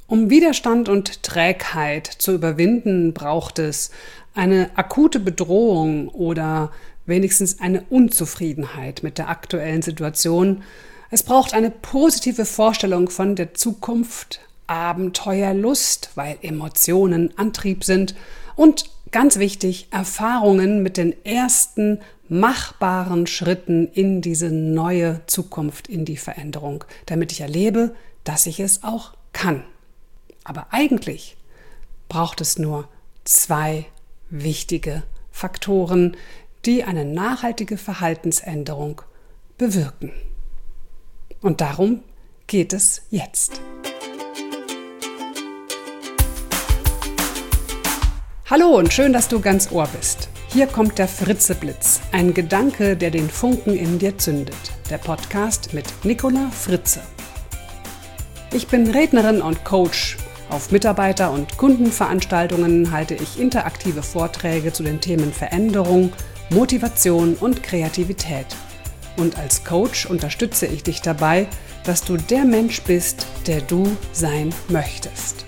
Um Widerstand und Trägheit zu überwinden, braucht es eine akute Bedrohung oder wenigstens eine Unzufriedenheit mit der aktuellen Situation. Es braucht eine positive Vorstellung von der Zukunft, Abenteuerlust, weil Emotionen Antrieb sind und ganz wichtig, Erfahrungen mit den ersten machbaren Schritten in diese neue Zukunft, in die Veränderung, damit ich erlebe, dass ich es auch kann. Aber eigentlich braucht es nur 2 wichtige Faktoren, die eine nachhaltige Verhaltensänderung bewirken. Und darum geht es jetzt. Hallo und schön, dass du ganz Ohr bist. Hier kommt der Fritzeblitz, ein Gedanke, der den Funken in dir zündet. Der Podcast mit Nicola Fritze. Ich bin Rednerin und Coach. Auf Mitarbeiter- und Kundenveranstaltungen halte ich interaktive Vorträge zu den Themen Veränderung, Motivation und Kreativität. Und als Coach unterstütze ich dich dabei, dass du der Mensch bist, der du sein möchtest.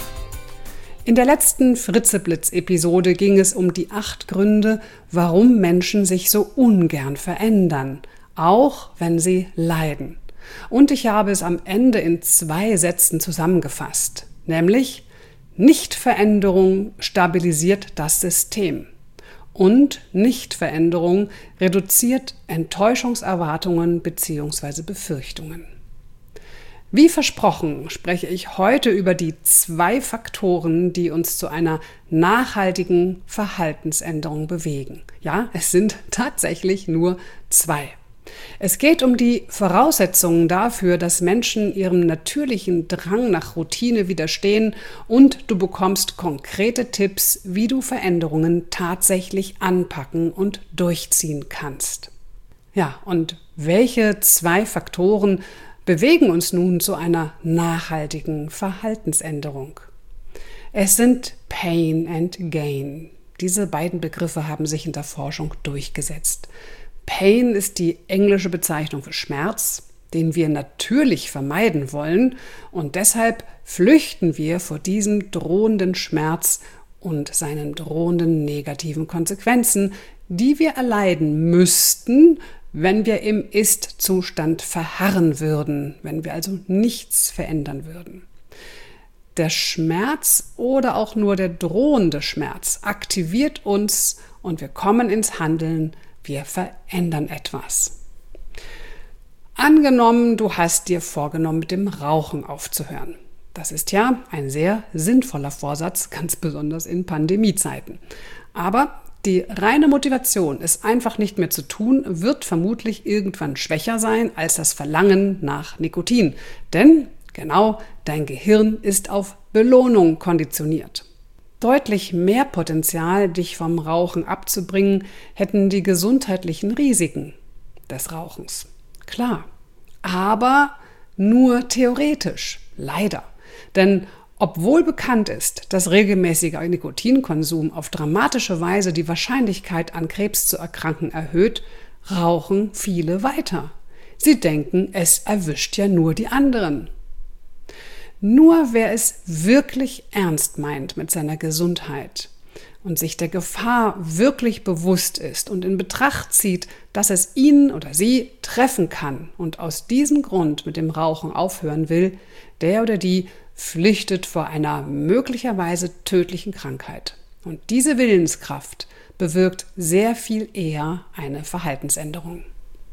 In der letzten Fritzeblitz-Episode ging es um die 8 Gründe, warum Menschen sich so ungern verändern, auch wenn sie leiden. Und ich habe es am Ende in 2 Sätzen zusammengefasst, nämlich Nichtveränderung stabilisiert das System und Nichtveränderung reduziert Enttäuschungserwartungen bzw. Befürchtungen. Wie versprochen spreche ich heute über die 2 Faktoren, die uns zu einer nachhaltigen Verhaltensänderung bewegen. Ja, es sind tatsächlich nur 2. Es geht um die Voraussetzungen dafür, dass Menschen ihrem natürlichen Drang nach Routine widerstehen und du bekommst konkrete Tipps, wie du Veränderungen tatsächlich anpacken und durchziehen kannst. Ja, und welche 2 Faktoren bewegen uns nun zu einer nachhaltigen Verhaltensänderung? Es sind Pain and Gain. Diese beiden Begriffe haben sich in der Forschung durchgesetzt. Pain ist die englische Bezeichnung für Schmerz, den wir natürlich vermeiden wollen, und deshalb flüchten wir vor diesem drohenden Schmerz und seinen drohenden negativen Konsequenzen, die wir erleiden müssten, wenn wir im Ist-Zustand verharren würden, wenn wir also nichts verändern würden. Der Schmerz oder auch nur der drohende Schmerz aktiviert uns und wir kommen ins Handeln, wir verändern etwas. Angenommen, du hast dir vorgenommen, mit dem Rauchen aufzuhören. Das ist ja ein sehr sinnvoller Vorsatz, ganz besonders in Pandemiezeiten. Aber die reine Motivation, es einfach nicht mehr zu tun, wird vermutlich irgendwann schwächer sein als das Verlangen nach Nikotin. Denn genau, dein Gehirn ist auf Belohnung konditioniert. Deutlich mehr Potenzial, dich vom Rauchen abzubringen, hätten die gesundheitlichen Risiken des Rauchens. Klar, aber nur theoretisch, leider. Denn obwohl bekannt ist, dass regelmäßiger Nikotinkonsum auf dramatische Weise die Wahrscheinlichkeit, an Krebs zu erkranken, erhöht, rauchen viele weiter. Sie denken, es erwischt ja nur die anderen. Nur wer es wirklich ernst meint mit seiner Gesundheit und sich der Gefahr wirklich bewusst ist und in Betracht zieht, dass es ihn oder sie treffen kann und aus diesem Grund mit dem Rauchen aufhören will, der oder die flüchtet vor einer möglicherweise tödlichen Krankheit. Und diese Willenskraft bewirkt sehr viel eher eine Verhaltensänderung.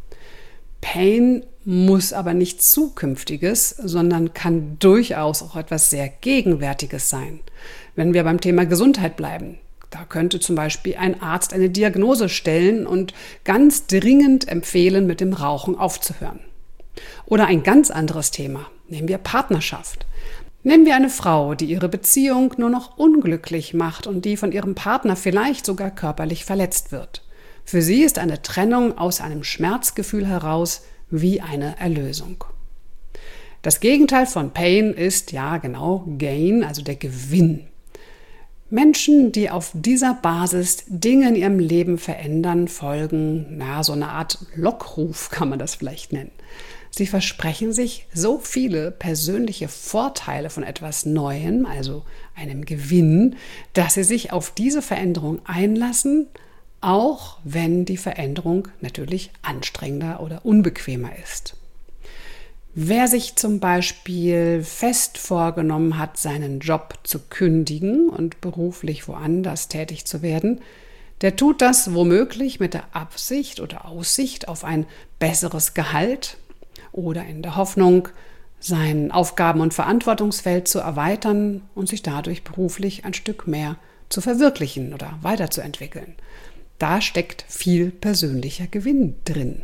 Pain muss aber nichts Zukünftiges, sondern kann durchaus auch etwas sehr Gegenwärtiges sein. Wenn wir beim Thema Gesundheit bleiben, da könnte zum Beispiel ein Arzt eine Diagnose stellen und ganz dringend empfehlen, mit dem Rauchen aufzuhören. Oder ein ganz anderes Thema, nehmen wir Partnerschaft. Nehmen wir eine Frau, die ihre Beziehung nur noch unglücklich macht und die von ihrem Partner vielleicht sogar körperlich verletzt wird. Für sie ist eine Trennung aus einem Schmerzgefühl heraus wie eine Erlösung. Das Gegenteil von Pain ist, ja genau, Gain, also der Gewinn. Menschen, die auf dieser Basis Dinge in ihrem Leben verändern, folgen, so eine Art Lockruf kann man das vielleicht nennen. Sie versprechen sich so viele persönliche Vorteile von etwas Neuem, also einem Gewinn, dass sie sich auf diese Veränderung einlassen, auch wenn die Veränderung natürlich anstrengender oder unbequemer ist. Wer sich zum Beispiel fest vorgenommen hat, seinen Job zu kündigen und beruflich woanders tätig zu werden, der tut das womöglich mit der Absicht oder Aussicht auf ein besseres Gehalt oder in der Hoffnung, sein Aufgaben- und Verantwortungsfeld zu erweitern und sich dadurch beruflich ein Stück mehr zu verwirklichen oder weiterzuentwickeln. Da steckt viel persönlicher Gewinn drin.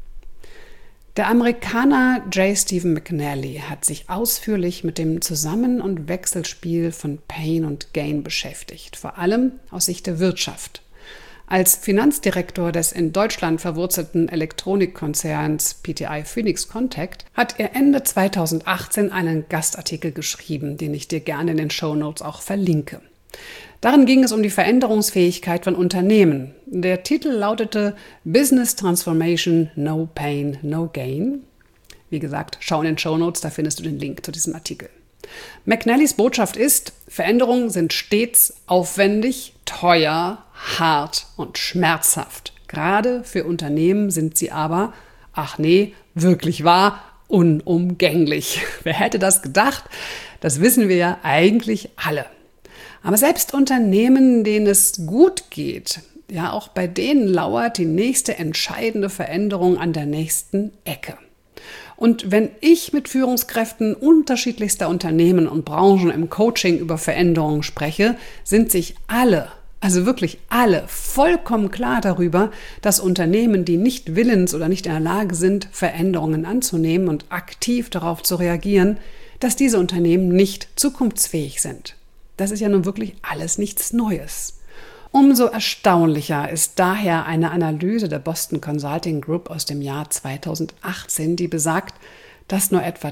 Der Amerikaner J. Stephen McNally hat sich ausführlich mit dem Zusammen- und Wechselspiel von Pain und Gain beschäftigt, vor allem aus Sicht der Wirtschaft. Als Finanzdirektor des in Deutschland verwurzelten Elektronikkonzerns PTI Phoenix Contact hat er Ende 2018 einen Gastartikel geschrieben, den ich dir gerne in den Shownotes auch verlinke. Darin ging es um die Veränderungsfähigkeit von Unternehmen. Der Titel lautete Business Transformation, No Pain, No Gain. Wie gesagt, schau in den Shownotes, da findest du den Link zu diesem Artikel. McNallys Botschaft ist, Veränderungen sind stets aufwendig, teuer, hart und schmerzhaft. Gerade für Unternehmen sind sie aber, ach nee, wirklich wahr, unumgänglich. Wer hätte das gedacht? Das wissen wir ja eigentlich alle. Aber selbst Unternehmen, denen es gut geht, ja, auch bei denen lauert die nächste entscheidende Veränderung an der nächsten Ecke. Und wenn ich mit Führungskräften unterschiedlichster Unternehmen und Branchen im Coaching über Veränderungen spreche, sind sich alle, also wirklich alle, vollkommen klar darüber, dass Unternehmen, die nicht willens oder nicht in der Lage sind, Veränderungen anzunehmen und aktiv darauf zu reagieren, dass diese Unternehmen nicht zukunftsfähig sind. Das ist ja nun wirklich alles nichts Neues. Umso erstaunlicher ist daher eine Analyse der Boston Consulting Group aus dem Jahr 2018, die besagt, dass nur etwa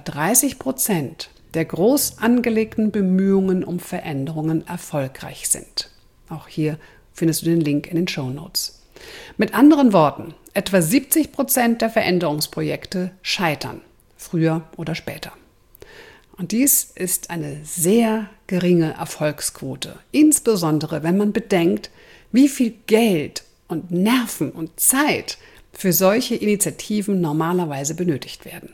30% der groß angelegten Bemühungen um Veränderungen erfolgreich sind. Auch hier findest du den Link in den Shownotes. Mit anderen Worten, etwa 70% der Veränderungsprojekte scheitern, früher oder später. Und dies ist eine sehr geringe Erfolgsquote, insbesondere wenn man bedenkt, wie viel Geld und Nerven und Zeit für solche Initiativen normalerweise benötigt werden.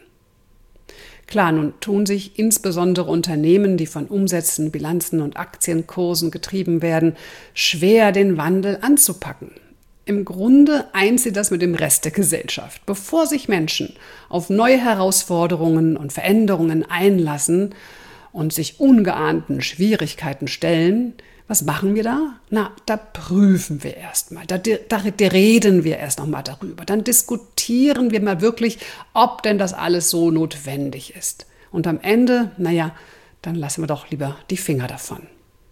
Klar, nun tun sich insbesondere Unternehmen, die von Umsätzen, Bilanzen und Aktienkursen getrieben werden, schwer, den Wandel anzupacken. Im Grunde eint sie das mit dem Rest der Gesellschaft. Bevor sich Menschen auf neue Herausforderungen und Veränderungen einlassen und sich ungeahnten Schwierigkeiten stellen, was machen wir da? Na, da prüfen wir erstmal, da reden wir erst nochmal darüber. Dann diskutieren wir mal wirklich, ob denn das alles so notwendig ist. Und am Ende, dann lassen wir doch lieber die Finger davon.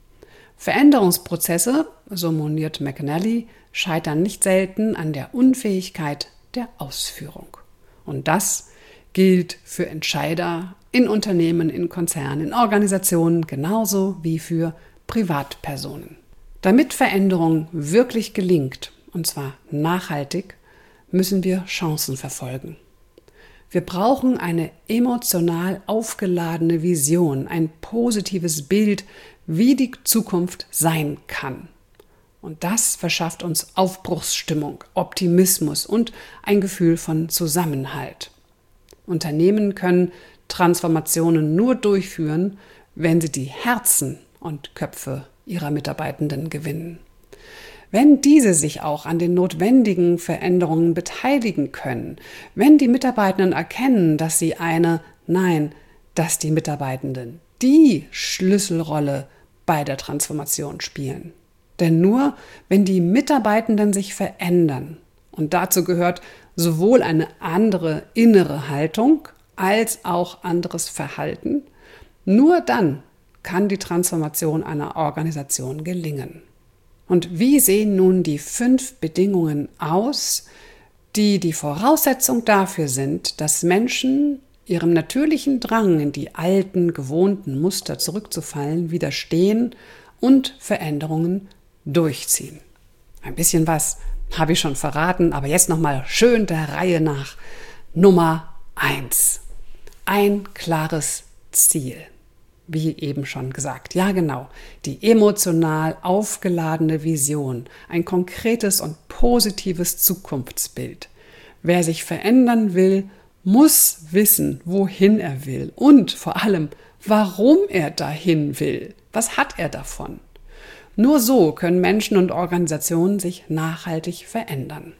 Veränderungsprozesse, so moniert McNally, scheitern nicht selten an der Unfähigkeit der Ausführung. Und das gilt für Entscheider in Unternehmen, in Konzernen, in Organisationen genauso wie für Privatpersonen. Damit Veränderung wirklich gelingt, und zwar nachhaltig, müssen wir Chancen verfolgen. Wir brauchen eine emotional aufgeladene Vision, ein positives Bild, wie die Zukunft sein kann. Und das verschafft uns Aufbruchsstimmung, Optimismus und ein Gefühl von Zusammenhalt. Unternehmen können Transformationen nur durchführen, wenn sie die Herzen und Köpfe ihrer Mitarbeitenden gewinnen. Wenn diese sich auch an den notwendigen Veränderungen beteiligen können, wenn die Mitarbeitenden erkennen, dass die Mitarbeitenden die Schlüsselrolle bei der Transformation spielen. Denn nur wenn die Mitarbeitenden sich verändern, und dazu gehört sowohl eine andere innere Haltung als auch anderes Verhalten, nur dann kann die Transformation einer Organisation gelingen. Und wie sehen nun die 5 Bedingungen aus, die die Voraussetzung dafür sind, dass Menschen ihrem natürlichen Drang, in die alten, gewohnten Muster zurückzufallen, widerstehen und Veränderungen durchziehen? Ein bisschen was habe ich schon verraten, aber jetzt nochmal schön der Reihe nach. Nummer 1. Ein klares Ziel. Wie eben schon gesagt. Ja, genau. Die emotional aufgeladene Vision. Ein konkretes und positives Zukunftsbild. Wer sich verändern will, muss wissen, wohin er will und vor allem, warum er dahin will. Was hat er davon? Nur so können Menschen und Organisationen sich nachhaltig verändern.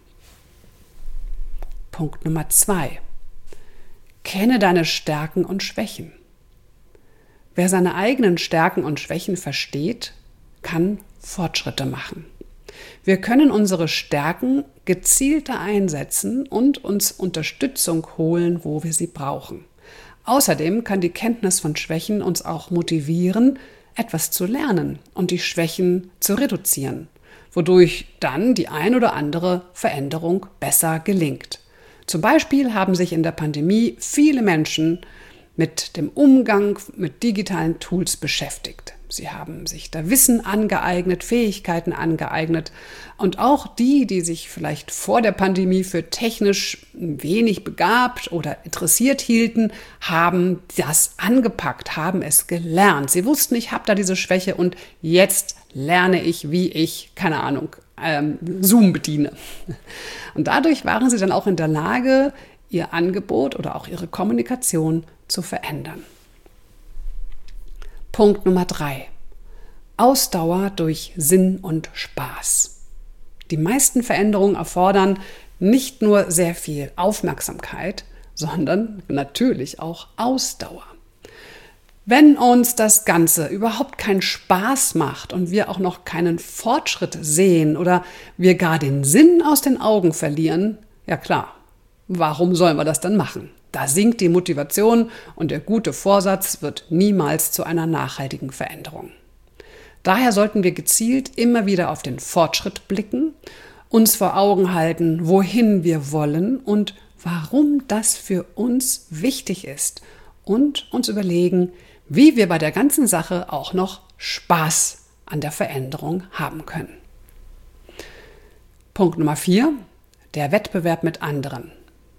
Punkt Nummer 2. Kenne deine Stärken und Schwächen. Wer seine eigenen Stärken und Schwächen versteht, kann Fortschritte machen. Wir können unsere Stärken gezielter einsetzen und uns Unterstützung holen, wo wir sie brauchen. Außerdem kann die Kenntnis von Schwächen uns auch motivieren, etwas zu lernen und die Schwächen zu reduzieren, wodurch dann die ein oder andere Veränderung besser gelingt. Zum Beispiel haben sich in der Pandemie viele Menschen mit dem Umgang mit digitalen Tools beschäftigt. Sie haben sich da Wissen angeeignet, Fähigkeiten angeeignet und auch die sich vielleicht vor der Pandemie für technisch wenig begabt oder interessiert hielten, haben das angepackt, haben es gelernt. Sie wussten, ich habe da diese Schwäche und jetzt lerne ich, wie ich, keine Ahnung, Zoom bediene. Und dadurch waren sie dann auch in der Lage, ihr Angebot oder auch ihre Kommunikation zu verändern. Punkt Nummer 3. Ausdauer durch Sinn und Spaß. Die meisten Veränderungen erfordern nicht nur sehr viel Aufmerksamkeit, sondern natürlich auch Ausdauer. Wenn uns das Ganze überhaupt keinen Spaß macht und wir auch noch keinen Fortschritt sehen oder wir gar den Sinn aus den Augen verlieren, ja klar, warum sollen wir das dann machen? Da sinkt die Motivation und der gute Vorsatz wird niemals zu einer nachhaltigen Veränderung. Daher sollten wir gezielt immer wieder auf den Fortschritt blicken, uns vor Augen halten, wohin wir wollen und warum das für uns wichtig ist und uns überlegen, wie wir bei der ganzen Sache auch noch Spaß an der Veränderung haben können. Punkt Nummer 4, der Wettbewerb mit anderen.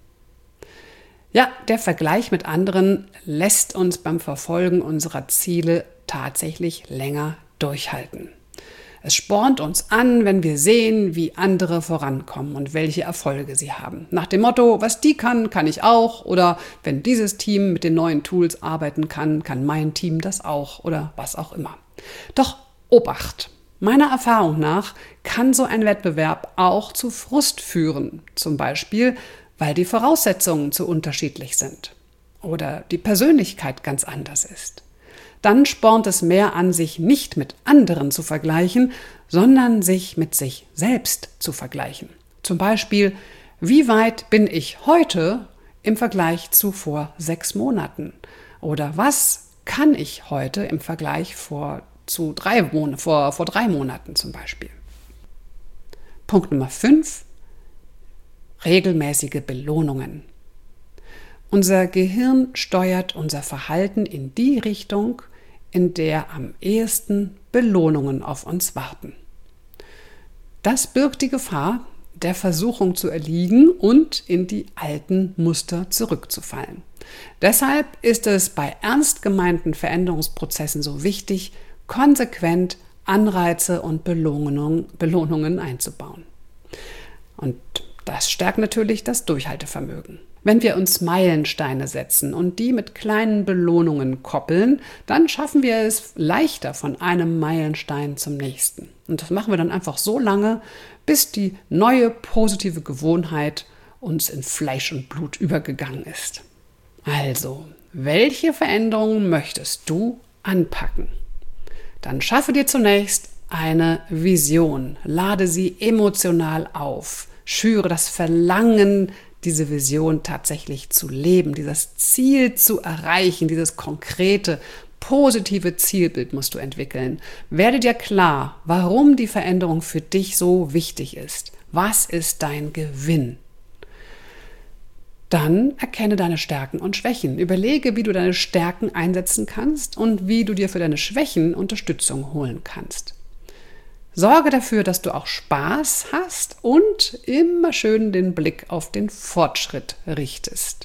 Ja, der Vergleich mit anderen lässt uns beim Verfolgen unserer Ziele tatsächlich länger durchhalten. Es spornt uns an, wenn wir sehen, wie andere vorankommen und welche Erfolge sie haben. Nach dem Motto, was die kann, kann ich auch. Oder wenn dieses Team mit den neuen Tools arbeiten kann, kann mein Team das auch. Oder was auch immer. Doch Obacht! Meiner Erfahrung nach kann so ein Wettbewerb auch zu Frust führen. Zum Beispiel, weil die Voraussetzungen zu unterschiedlich sind. Oder die Persönlichkeit ganz anders ist. Dann spornt es mehr an, sich nicht mit anderen zu vergleichen, sondern sich mit sich selbst zu vergleichen. Zum Beispiel, wie weit bin ich heute im Vergleich zu vor 6 Monaten? Oder was kann ich heute im Vergleich vor 3 Monaten zum Beispiel? Punkt Nummer 5. Regelmäßige Belohnungen. Unser Gehirn steuert unser Verhalten in die Richtung, in der am ehesten Belohnungen auf uns warten. Das birgt die Gefahr, der Versuchung zu erliegen und in die alten Muster zurückzufallen. Deshalb ist es bei ernst gemeinten Veränderungsprozessen so wichtig, konsequent Anreize und Belohnungen einzubauen. Und das stärkt natürlich das Durchhaltevermögen. Wenn wir uns Meilensteine setzen und die mit kleinen Belohnungen koppeln, dann schaffen wir es leichter von einem Meilenstein zum nächsten. Und das machen wir dann einfach so lange, bis die neue positive Gewohnheit uns in Fleisch und Blut übergegangen ist. Also, welche Veränderungen möchtest du anpacken? Dann schaffe dir zunächst eine Vision, lade sie emotional auf, schüre das Verlangen, diese Vision tatsächlich zu leben, dieses Ziel zu erreichen, dieses konkrete, positive Zielbild musst du entwickeln. Werde dir klar, warum die Veränderung für dich so wichtig ist. Was ist dein Gewinn? Dann erkenne deine Stärken und Schwächen. Überlege, wie du deine Stärken einsetzen kannst und wie du dir für deine Schwächen Unterstützung holen kannst. Sorge dafür, dass du auch Spaß hast und immer schön den Blick auf den Fortschritt richtest.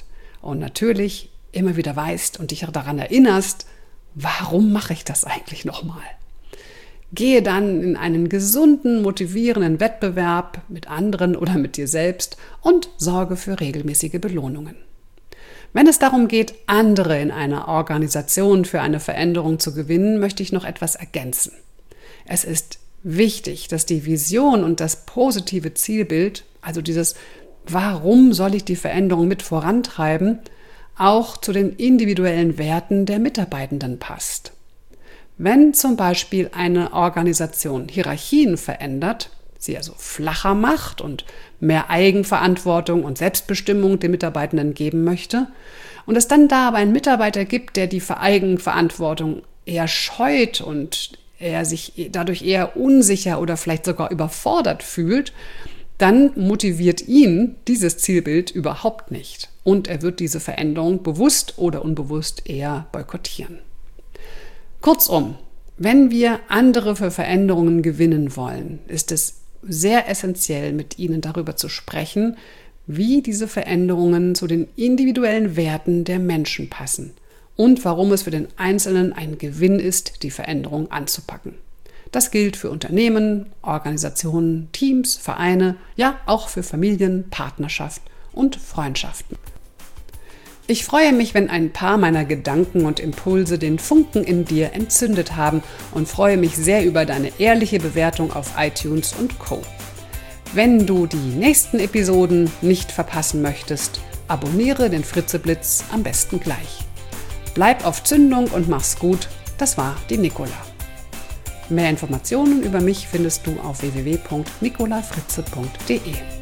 und natürlich immer wieder weißt und dich daran erinnerst, warum mache ich das eigentlich nochmal? Gehe dann in einen gesunden, motivierenden Wettbewerb mit anderen oder mit dir selbst und sorge für regelmäßige Belohnungen. Wenn es darum geht, andere in einer Organisation für eine Veränderung zu gewinnen, möchte ich noch etwas ergänzen. Es ist wichtig, dass die Vision und das positive Zielbild, also dieses Warum soll ich die Veränderung mit vorantreiben, auch zu den individuellen Werten der Mitarbeitenden passt. Wenn zum Beispiel eine Organisation Hierarchien verändert, sie also flacher macht und mehr Eigenverantwortung und Selbstbestimmung den Mitarbeitenden geben möchte und es dann da aber einen Mitarbeiter gibt, der die Eigenverantwortung eher scheut und er sich dadurch eher unsicher oder vielleicht sogar überfordert fühlt, dann motiviert ihn dieses Zielbild überhaupt nicht und er wird diese Veränderung bewusst oder unbewusst eher boykottieren. Kurzum, wenn wir andere für Veränderungen gewinnen wollen, ist es sehr essentiell, mit ihnen darüber zu sprechen, wie diese Veränderungen zu den individuellen Werten der Menschen passen und warum es für den Einzelnen ein Gewinn ist, die Veränderung anzupacken. Das gilt für Unternehmen, Organisationen, Teams, Vereine, ja auch für Familien, Partnerschaft und Freundschaften. Ich freue mich, wenn ein paar meiner Gedanken und Impulse den Funken in dir entzündet haben und freue mich sehr über deine ehrliche Bewertung auf iTunes und Co. Wenn du die nächsten Episoden nicht verpassen möchtest, abonniere den Fritzeblitz am besten gleich. Bleib auf Zündung und mach's gut. Das war die Nicola. Mehr Informationen über mich findest du auf www.nicolafritze.de.